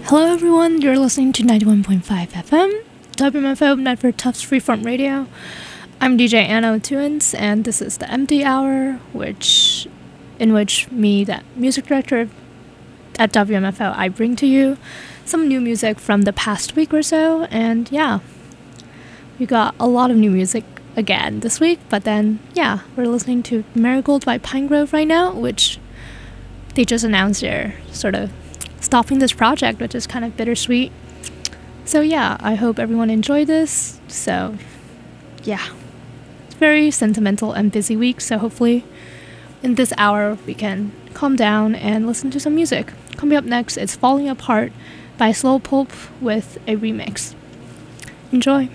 Hello everyone, you're listening to 91.5 FM, WMFO Medford Tufts Freeform Radio. I'm DJ Anna Tuins, and this is the Empty Hour, in which me, the music director at WMFO, I bring to you some new music from the past week or so, and yeah, we got a lot of new music again this week, but then, yeah, we're listening to Marigold by Pinegrove right now, which they just announced they're sort of stopping this project, which is kind of bittersweet. So yeah, I hope everyone enjoyed this. So yeah, it's a very sentimental and busy week, so hopefully in this hour we can calm down and listen to some music. Coming up next, it's Falling Apart by Slow Pulp with a remix. Enjoy.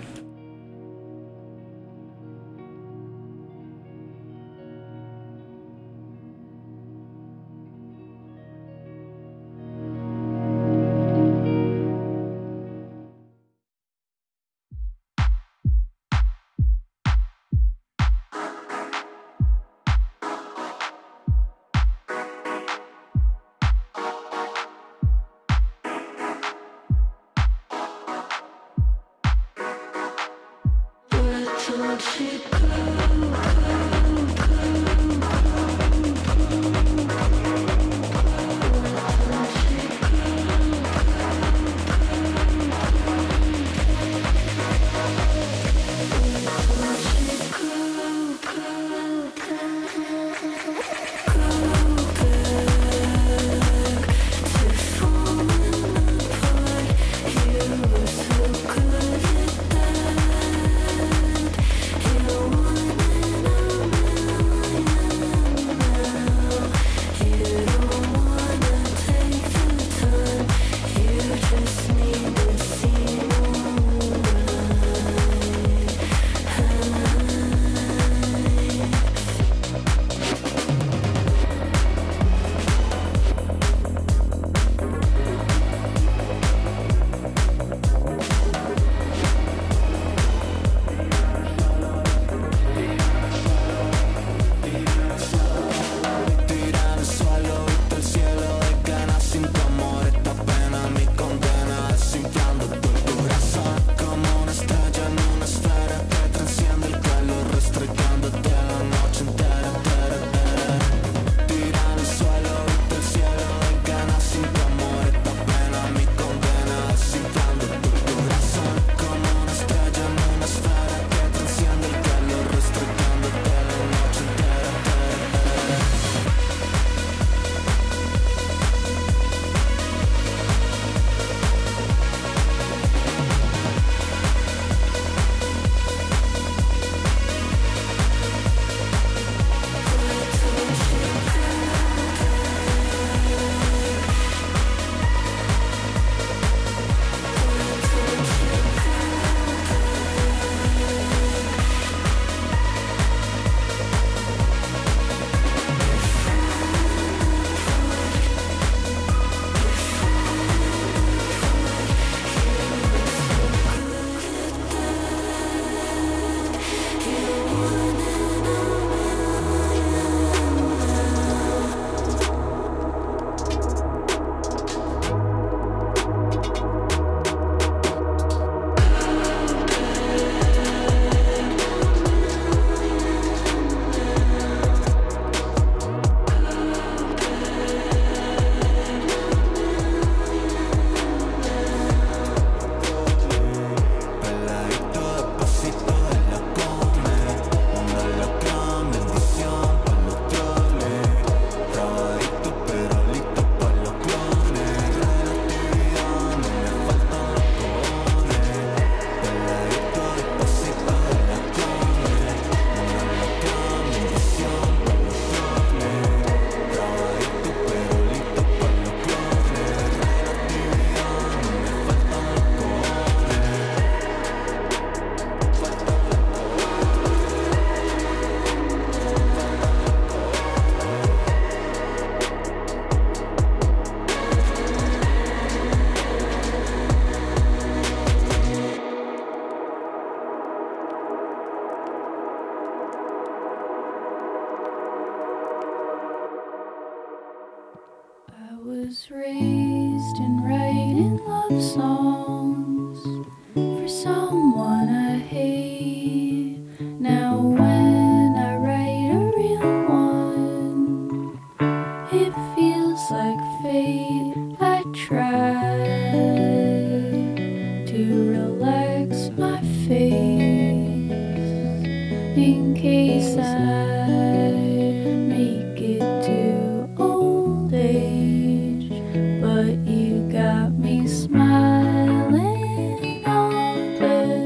in case I make it to old age. But you got me smiling all the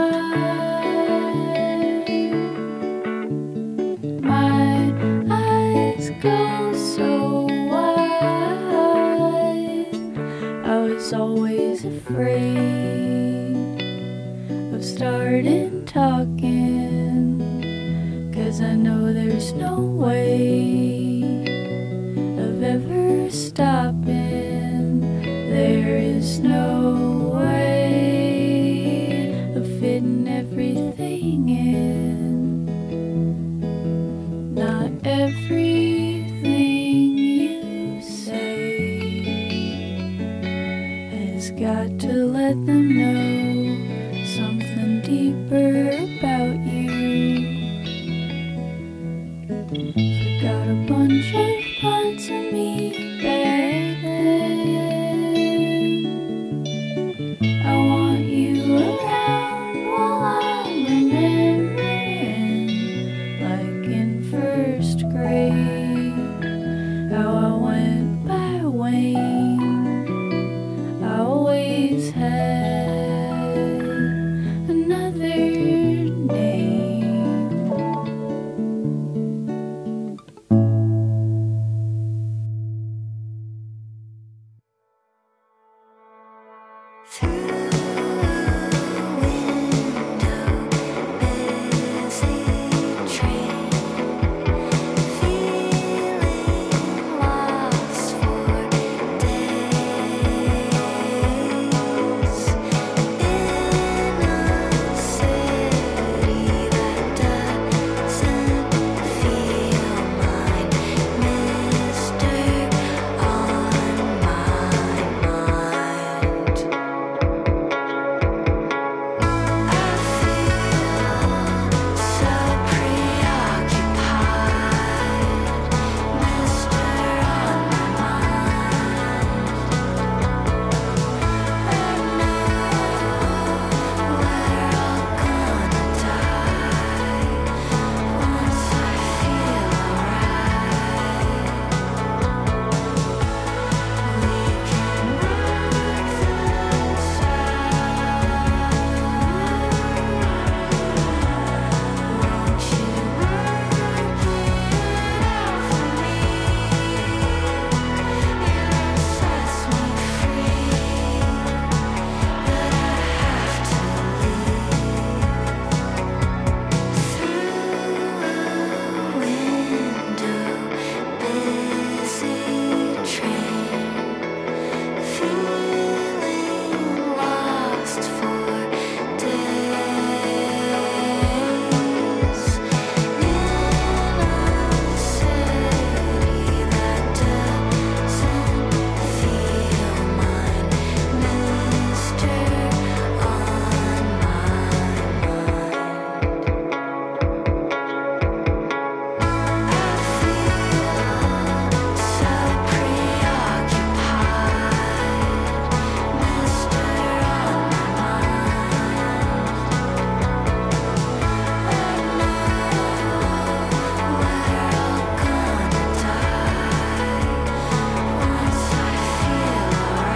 time. My eyes go so wide. I was always afraid of starting talking, 'cause I know there's no way of ever stopping. There is no way of fitting everything in. Not everything you say has got to let them know something deeper about you. Forgot a bunch of parts of me back then. I want you around while I'm remembering, like in first grade, how I went by Wayne. I always had another name. Through a window, busy train, feeling lost for days. In a city that doesn't feel mine, Mister on my mind. I feel so preoccupied, Mister on my mind. I know we're all gonna die once I feel alright. We can work this out. Won't you work it out for me? It sets me free, but I have to leave. Through a window, busy train, feeling lost for days. In a city that doesn't feel mine, Mister on my mind. I feel so preoccupied, Mister on my mind. I know we're all gonna die once I feel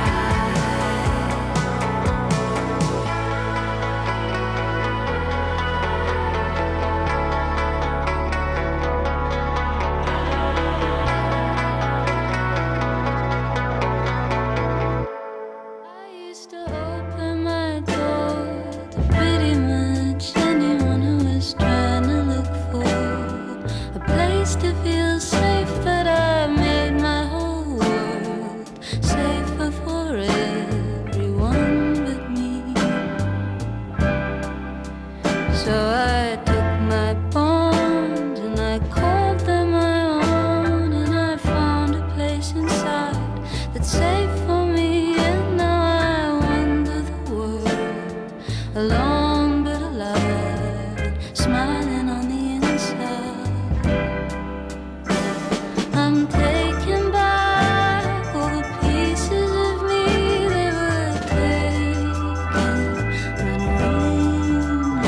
I used to open my door to pretty much anyone who was trying to look for a place to feel safe, but I made my whole world safer for everyone but me. So I took my bonds and I called them my own, and I found a place inside that's safe for me. And now I wander the world, alone but alive, smiling on the inside. I'm taking back all the pieces of me that were taken when we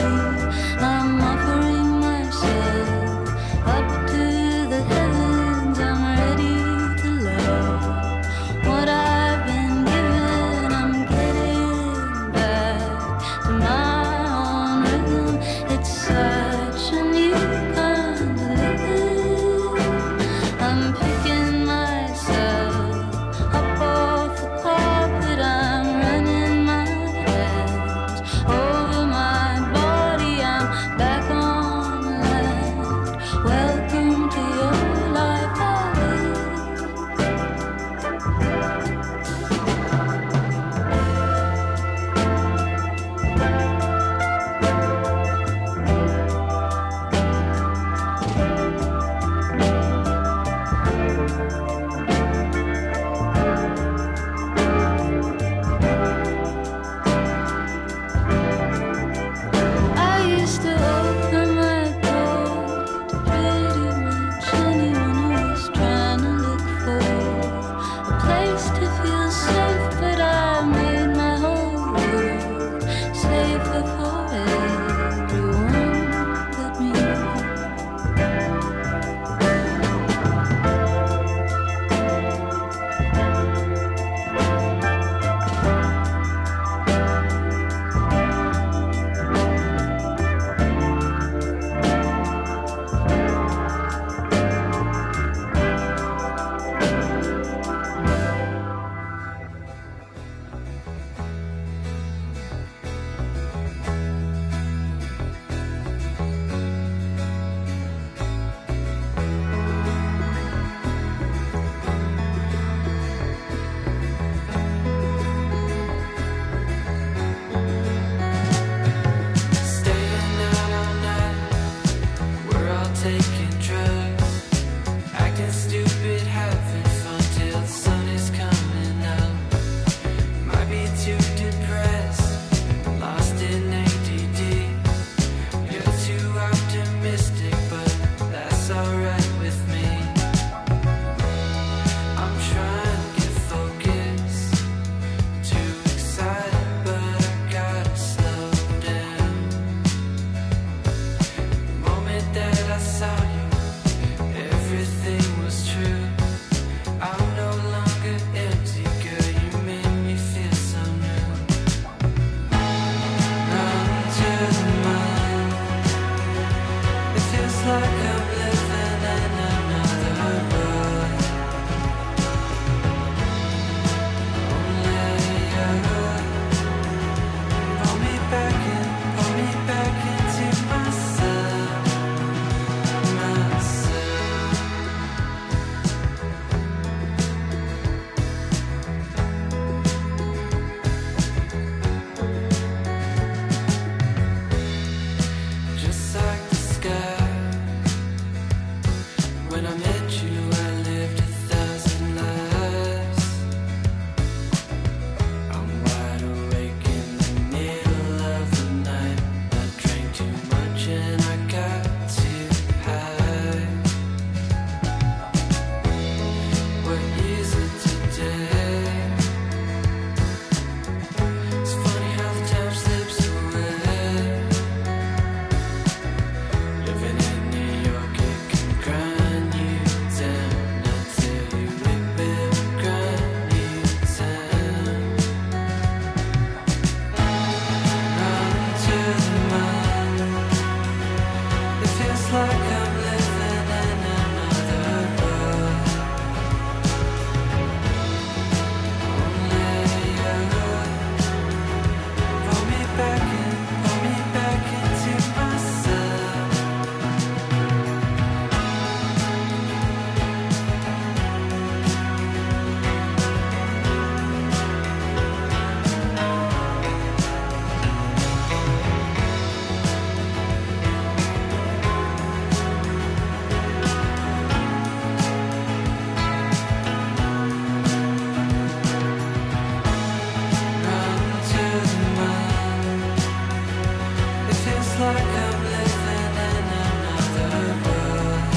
like I'm living in another world.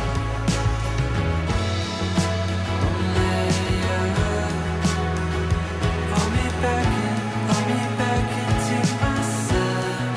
Only you pull me back into myself.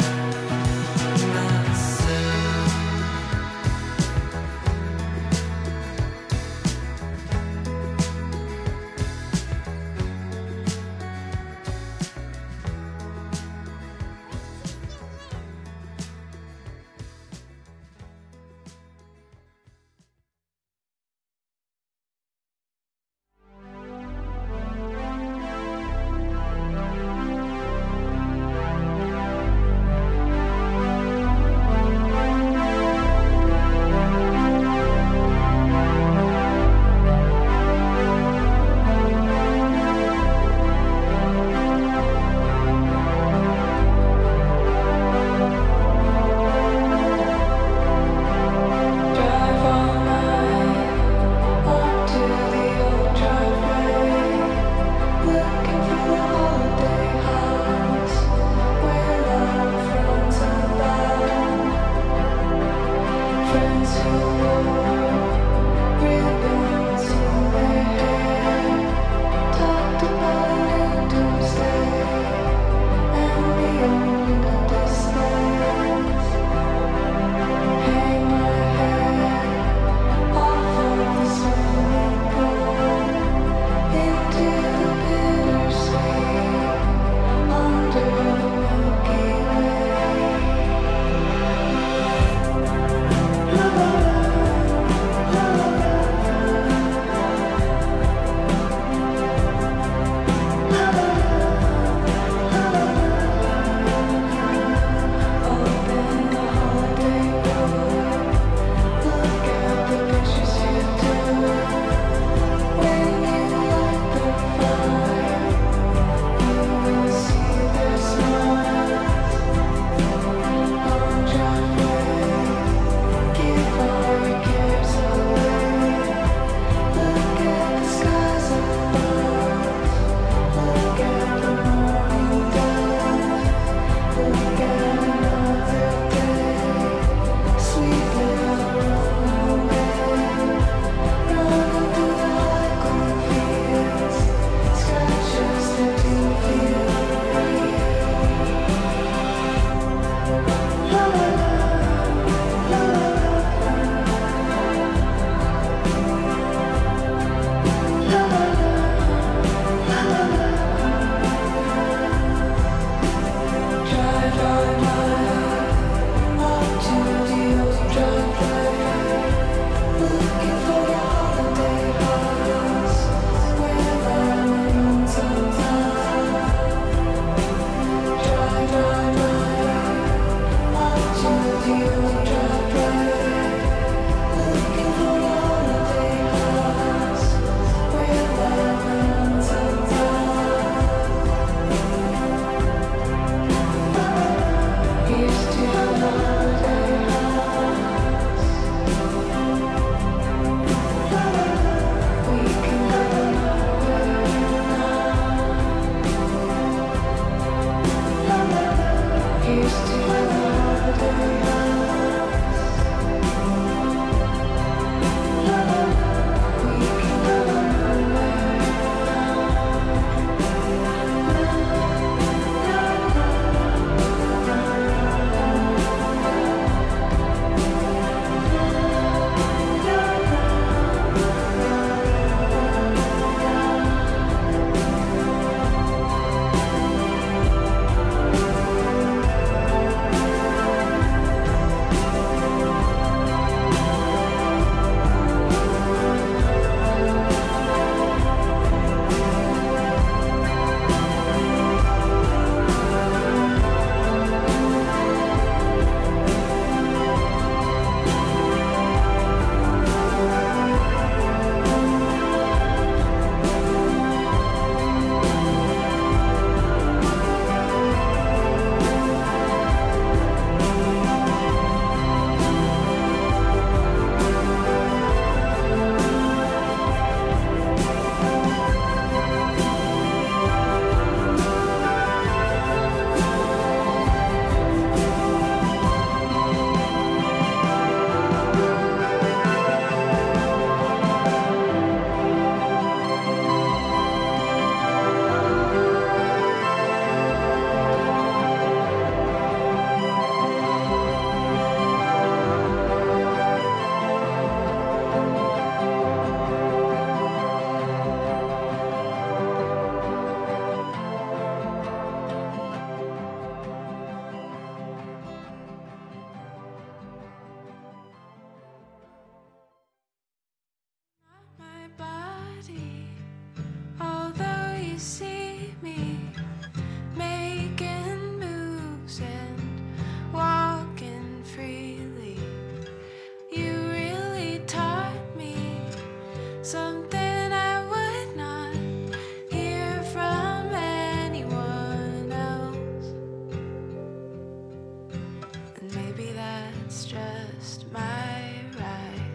just my right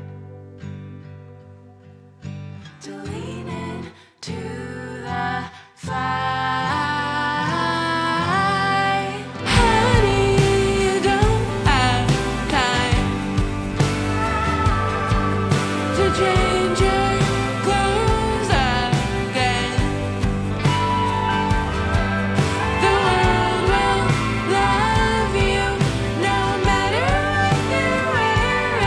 to lean into the fight. Honey, you don't have time to change your clothes again. The world will love you no matter what you're wearing.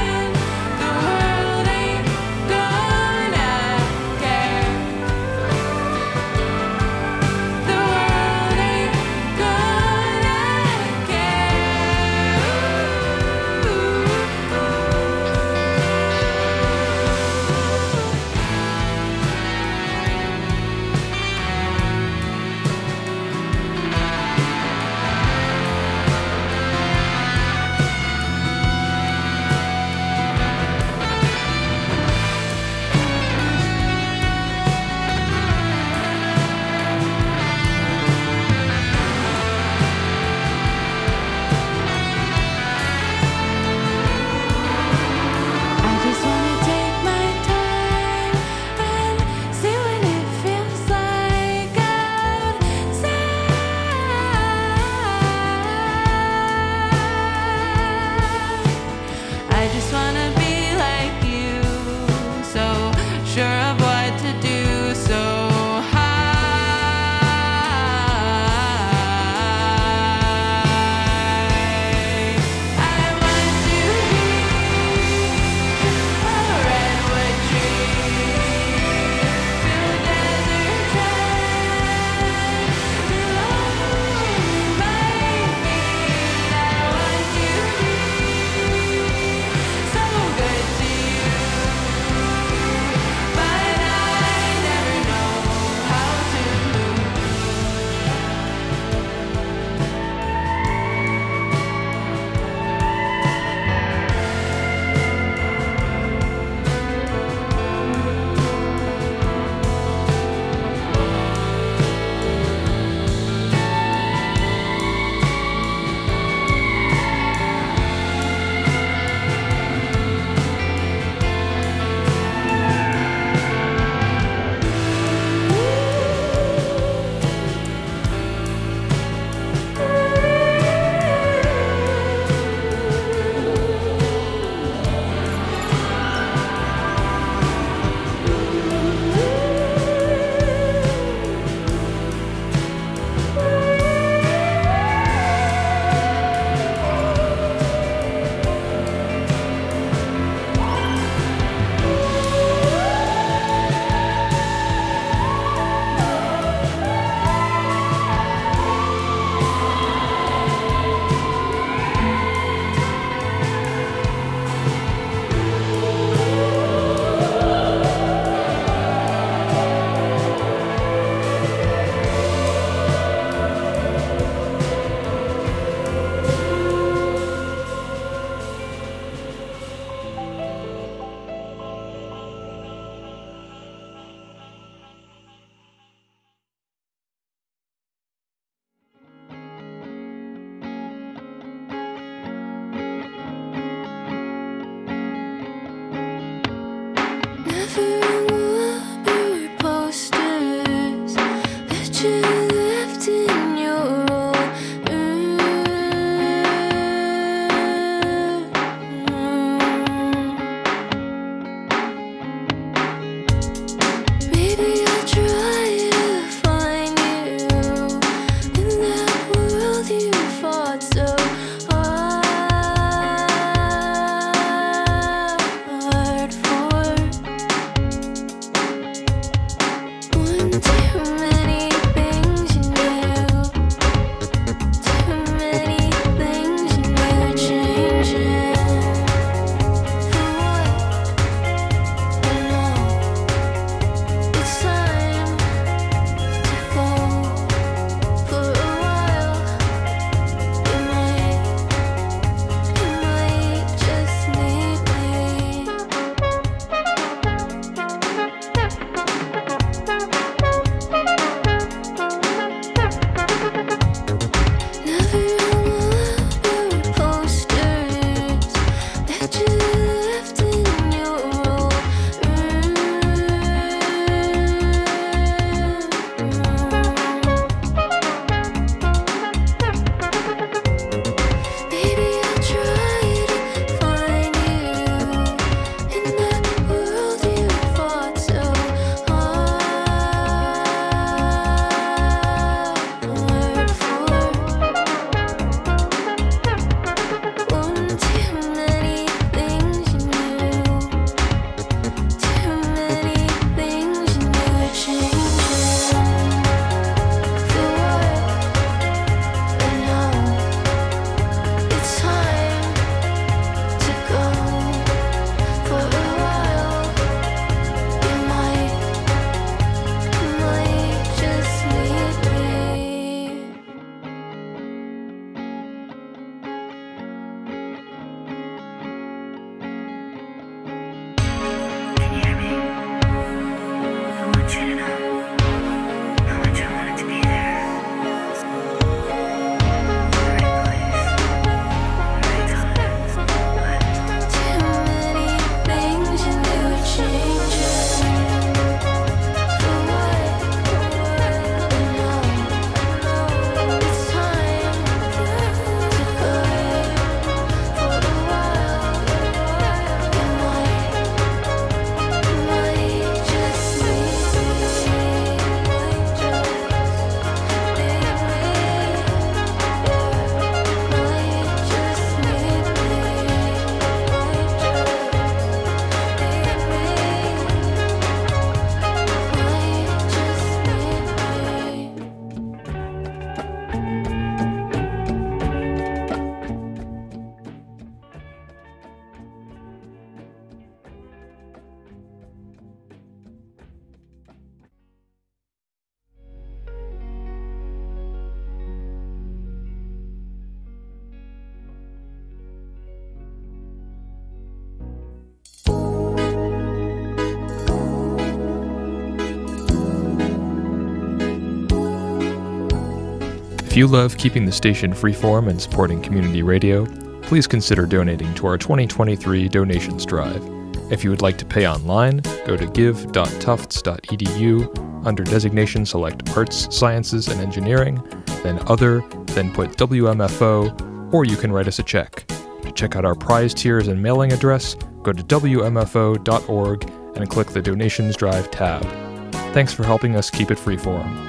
If you love keeping the station freeform and supporting community radio, please consider donating to our 2023 donations drive. If you would like to pay online, go to give.tufts.edu. Under designation, select Arts, Sciences, and Engineering, then Other, then put WMFO, or you can write us a check. To check out our prize tiers and mailing address, go to wmfo.org and click the Donations Drive tab. Thanks for helping us keep it freeform.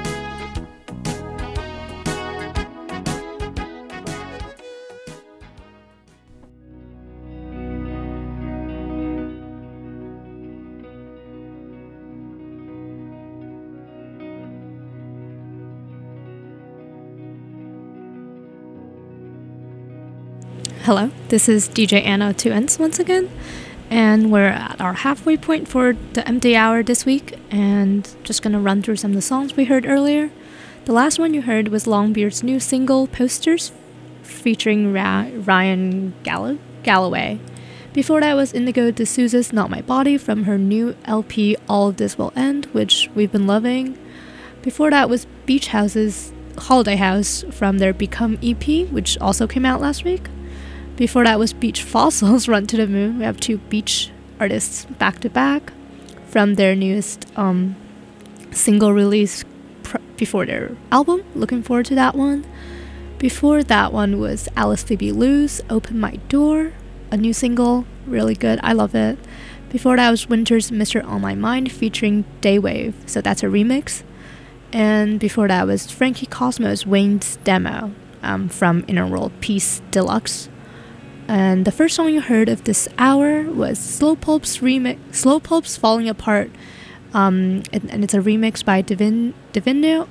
Hello, this is DJ Anna 2Ns once again, and we're at our halfway point for the empty hour this week, and just gonna run through some of the songs we heard earlier. The last one you heard was Longbeard's new single, Posters, featuring Ryan Galloway. Before that was Indigo D'Souza's Not My Body from her new LP, All of This Will End, which we've been loving. Before that was Beach House's Holiday House from their Become EP, which also came out last week. Before that was Beach Fossils' Run to the Moon. We have two beach artists back to back from their newest single release before their album. Looking forward to that one. Before that one was Alice Phoebe Lou's Open My Door, a new single, really good, I love it. Before that was Winter's Mr. On My Mind featuring Daywave, so that's a remix. And before that was Frankie Cosmo's Wayne's Demo from Inner World Peace Deluxe. And the first song you heard of this hour was Slow Pulp's Falling Apart, and it's a remix by Divino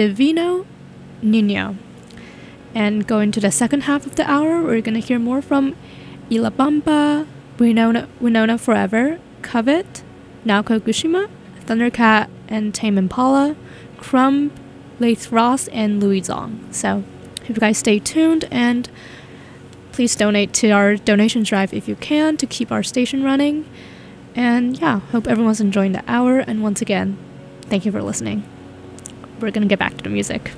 Nino. And going to the second half of the hour, we're going to hear more from Ilabamba, Winona Forever, Covet, Naoko Gushima, Thundercat, and Tame Impala, Crumb, Laith Ross, and Louis Zong. So, hope you guys stay tuned, and please donate to our donations drive if you can to keep our station running. And yeah, hope everyone's enjoying the hour. And once again, thank you for listening. We're going to get back to the music.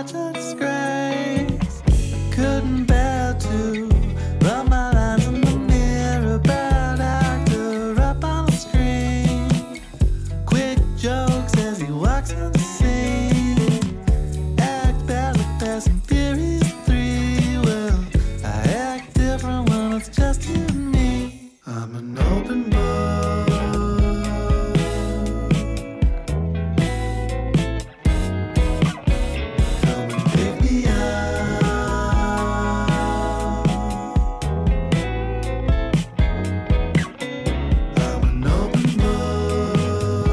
such a disgrace. I couldn't bear to rub my lines in the mirror. Bad actor up on the screen. Quick jokes as he walks on the scene. Act bad like Fast and Furious 3. Well, I act different when it's just you and me. I'm an open book. Come and pick me up. I'm an open book.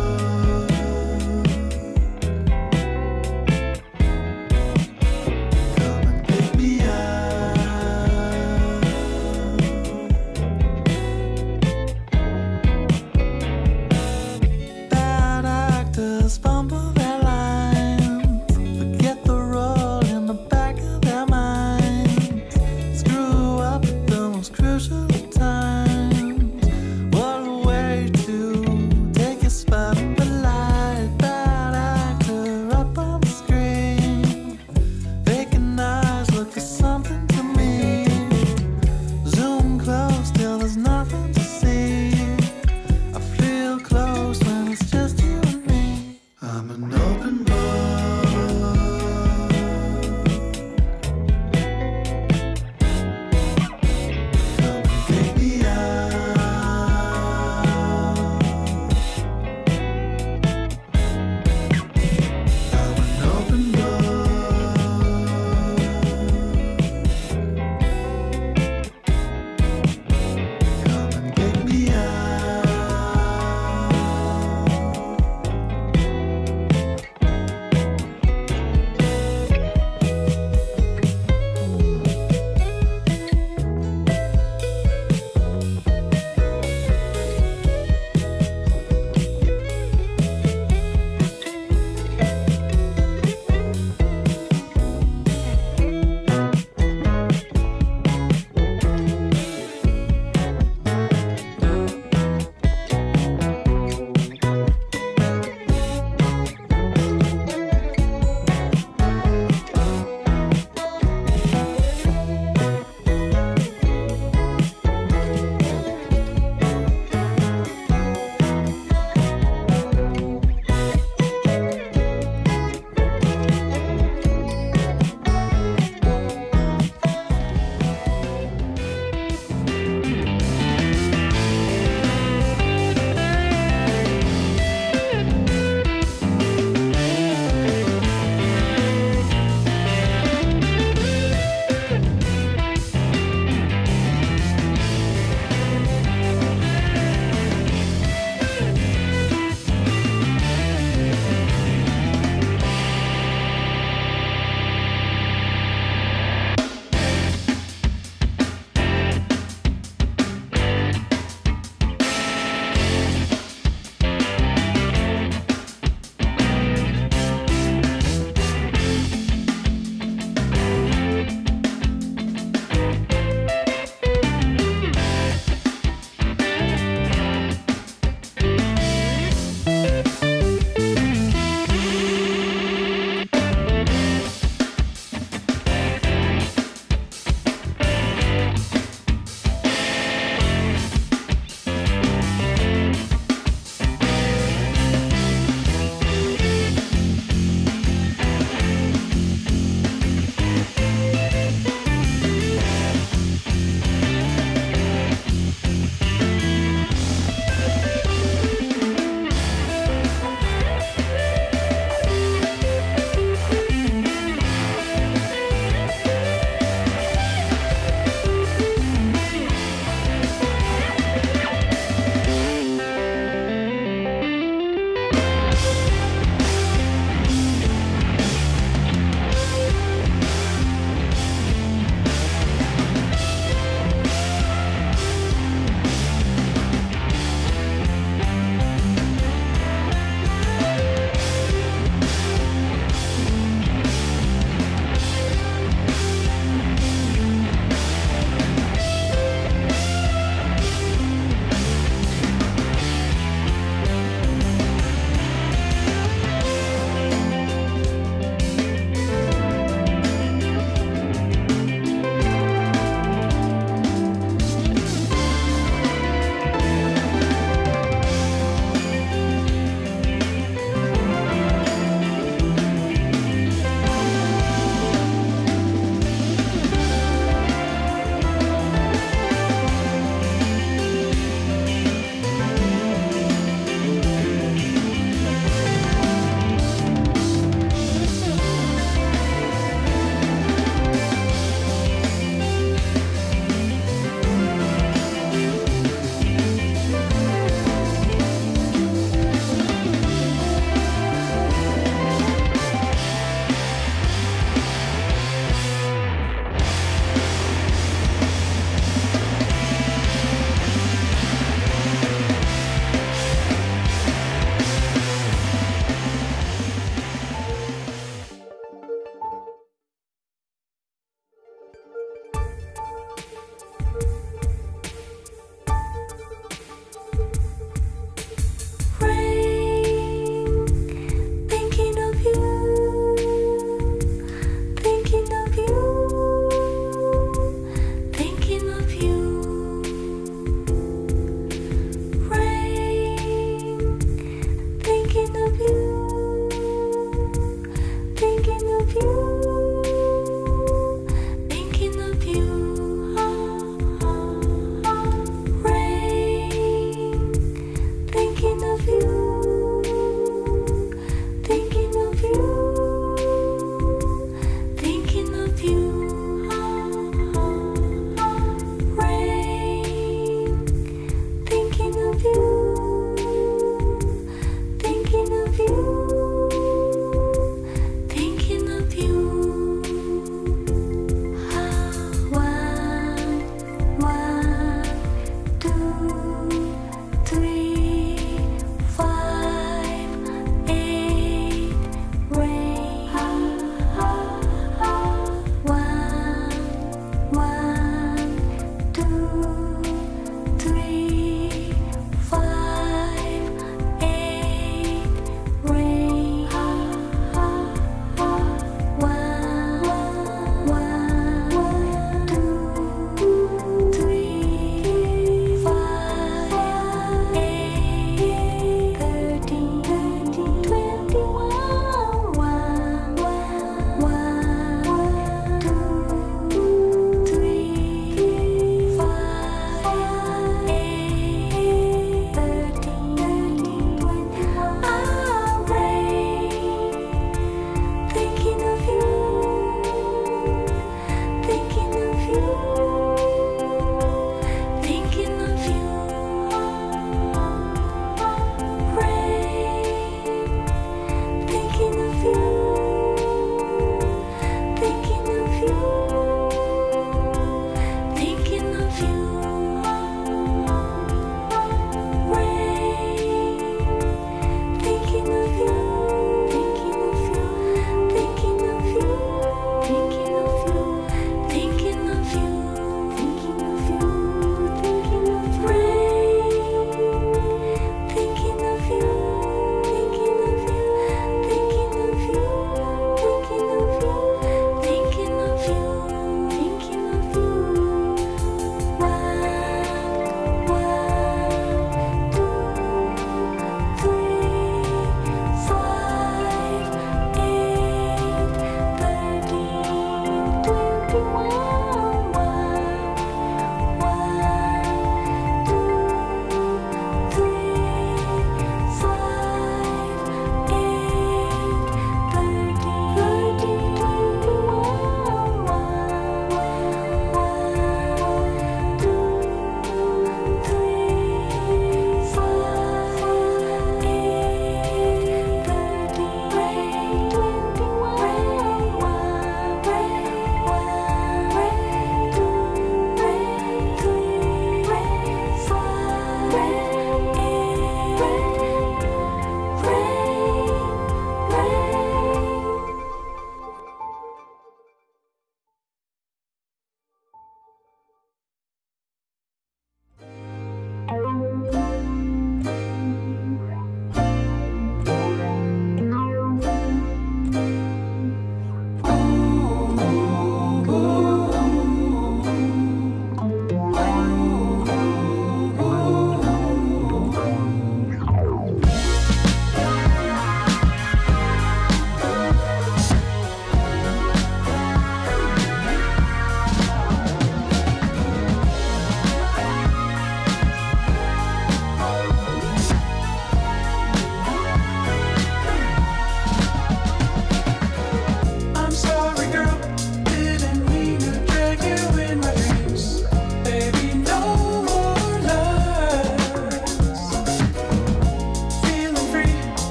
Come and pick me up. Bad actors fumble their lines, forget the role in the back of their minds, screw up at the most crucial of times. What a way to take a spot and light. Bad actor up on the screen, vacant eyes look for something to me. Zoom close till there's nothing to see. I feel close when it's just you and me. I'm an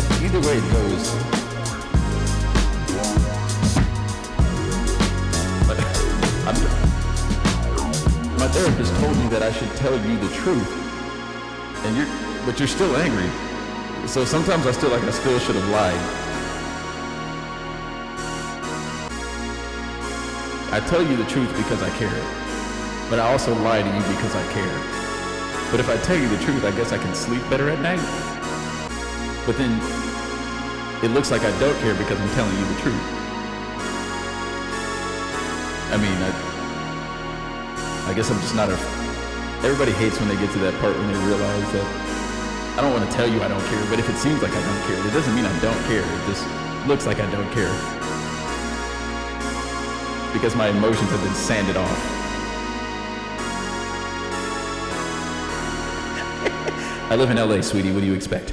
either way it goes. But my therapist told me that I should tell you the truth, but you're still angry. So sometimes I still should have lied. I tell you the truth because I care, but I also lie to you because I care. But if I tell you the truth, I guess I can sleep better at night. But then it looks like I don't care because I'm telling you the truth. I mean, I guess I'm just not everybody hates when they get to that part when they realize that I don't want to tell you I don't care, but if it seems like I don't care, it doesn't mean I don't care. It just looks like I don't care. Because my emotions have been sanded off. I live in LA, sweetie. What do you expect?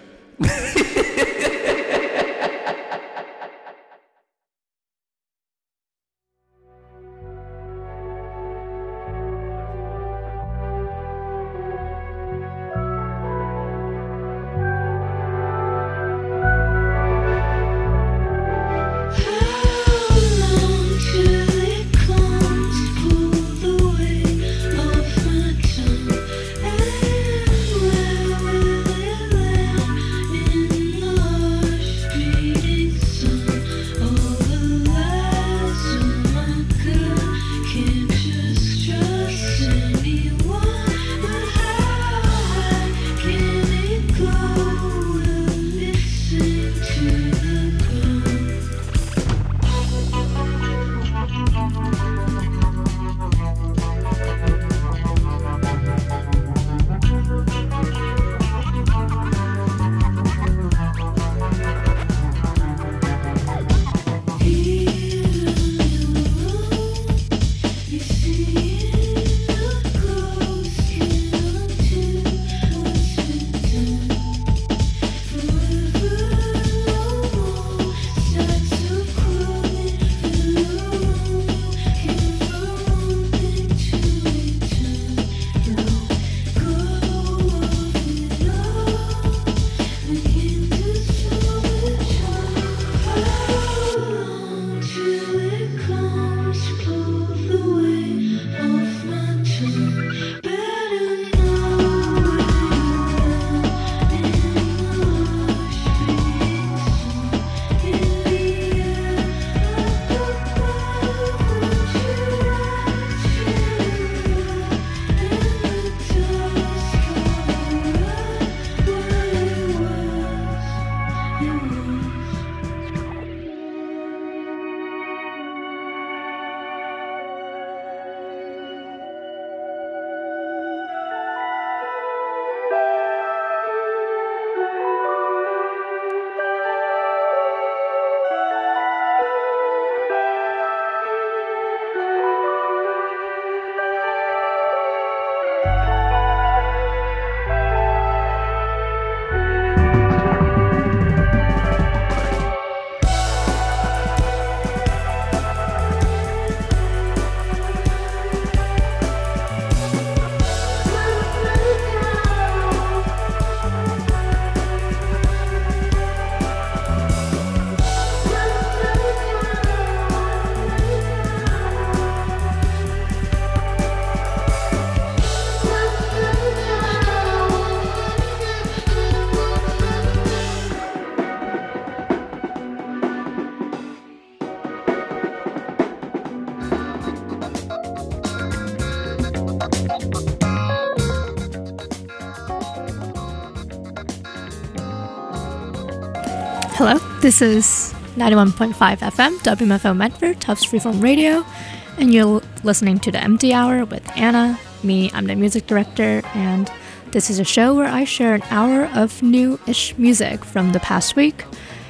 Hello, this is 91.5 FM, WMFO Medford, Tufts Freeform Radio, and you're listening to the Empty Hour with Anna. I'm the music director, and this is a show where I share an hour of new-ish music from the past week.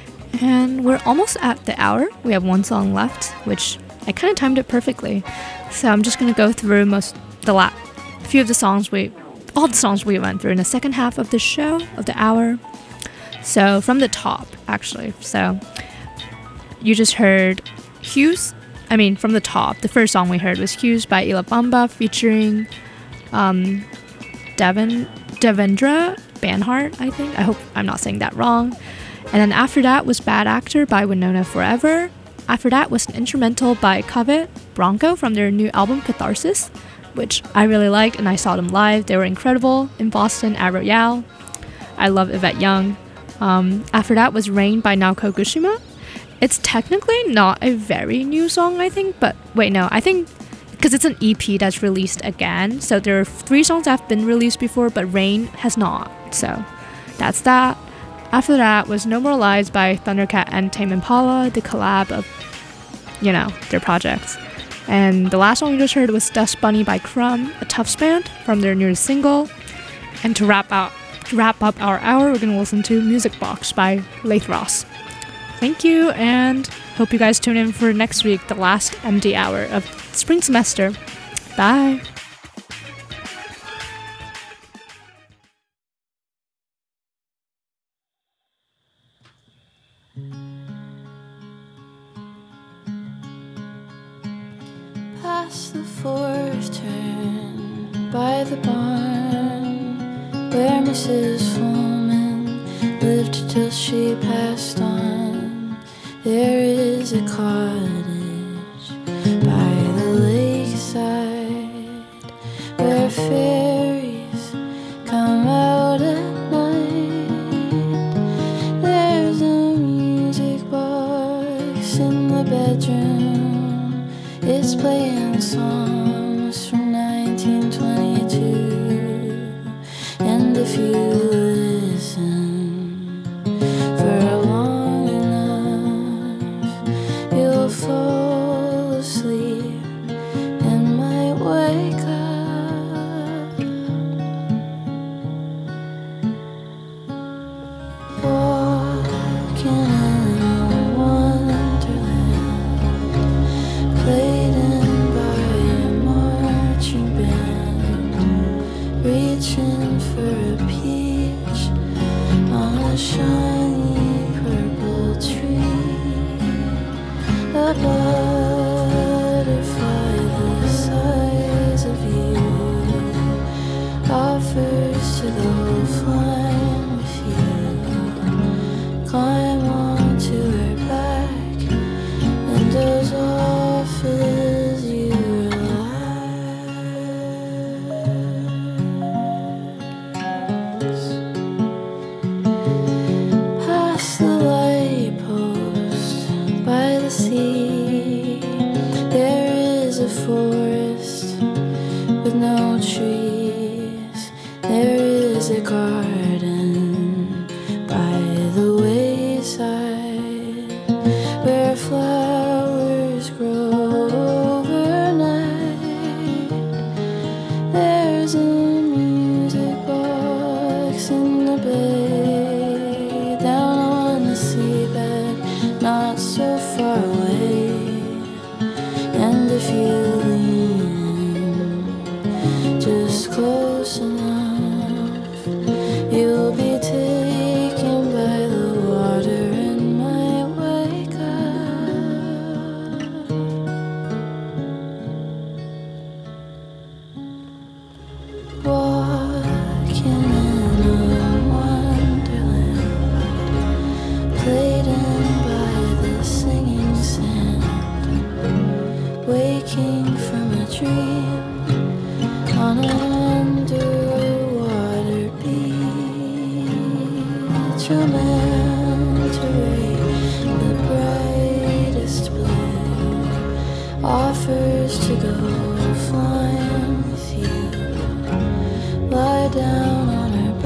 And we're almost at the hour. We have one song left, which I kind of timed it perfectly. So I'm just going to go through all the songs we went through in the second half of the show, of the hour. So from the top, actually. So you just heard Hues. From the top, the first song we heard was Hues by Ila Bamba featuring Devendra Banhart, I think. I hope I'm not saying that wrong. And then after that was Bad Actor by Winona Forever. After that was an instrumental by Covet, Bronco from their new album Catharsis, which I really liked, and I saw them live. They were incredible in Boston at Royale. I love Yvette Young. After that was Rain by Naoko Gushima. It's technically not a very new song, I think, but wait, no, I think because it's an EP that's released again. So there are 3 songs that have been released before, but Rain has not. So that's that. After that was No More Lies by Thundercat and Tame Impala, the collab of, their projects. And the last song we just heard was Dust Bunny by Crumb, a Tufts band, from their newest single. And to wrap up our hour, we're going to listen to Music Box by Laith Ross. Thank you, and hope you guys tune in for next week, the last MD hour of spring semester. Bye! Past the fourth turn by the barn where Mrs. Fullman lived till she passed on. There is a cottage by the lakeside where fairies come out at night. There's a music box in the bedroom. It's playing songs from 1922. And if you listen for long enough, you'll fall asleep and might wake up. Walking in a wonderland, laden by a marching band, reaching for a peach on a shiny purple tree. A butterfly the size of you offers to go flying with you. Climb onto her back and doze off as you relax. Past the light post by the sea, there is a forest with no trees. There is a garden by the wayside where flowers grow overnight. There's a music box in the bay, down on the seabed, not so far away. And if you lean just close enough, you'll be taken by the water and might wake up. Walking in a wonderland, laden by the singing sand, waking from a dream on an underwater beach. A manta ray, the brightest blue, offers to go flying with you. Lie down